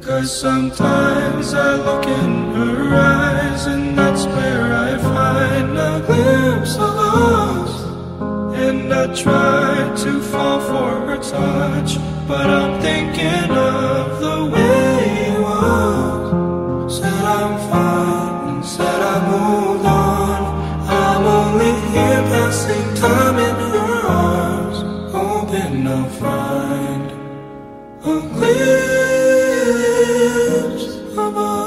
'Cause sometimes I look in her eyes, and that's where I find a glimpse of us. And I try to fall for her touch, but I'm thinking of the way you was. Said I'm fine and said I moved on. I'm only here passing time in her arms, hoping I'll find a glimpse of us.